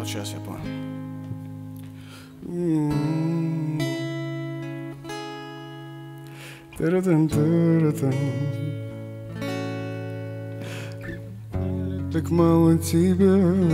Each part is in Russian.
сейчас я понял. Так мало тебя,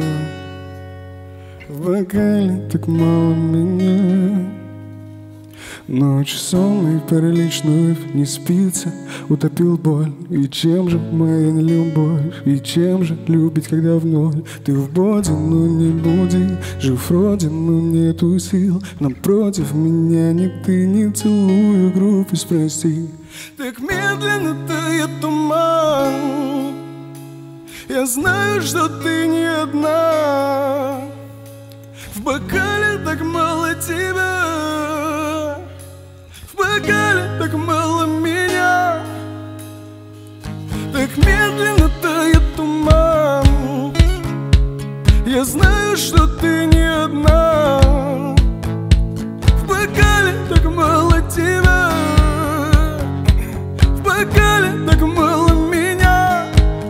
в бокале так мало меня. Ночь сонный, паралич вновь не спится, утопил боль. И чем же моя нелюбовь? И чем же любить, когда в ноль? Ты в боди, но не буди, жив вроде, но нету сил. Напротив меня ни ты, не целую группе, спроси. Так медленно тает туман, я знаю, что ты не одна. В бокале так мало тебя, в бокале так мало меня. Так медленно тает туман, я знаю, что ты не одна. В бокале так мало тебя, в бокале так мало меня.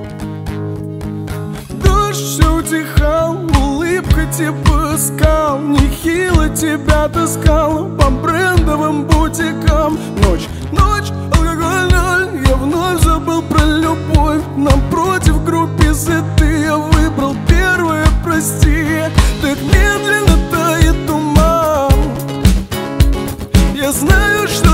Дождь все утихал, улыбка типа скал, нехило тебя таскала по брендовым бутикам. Ночь, ночь, алкоголь, ноль, я вновь забыл про любовь. Напротив группе ты, я выбрал первое, прости. Так медленно тает туман, я знаю, что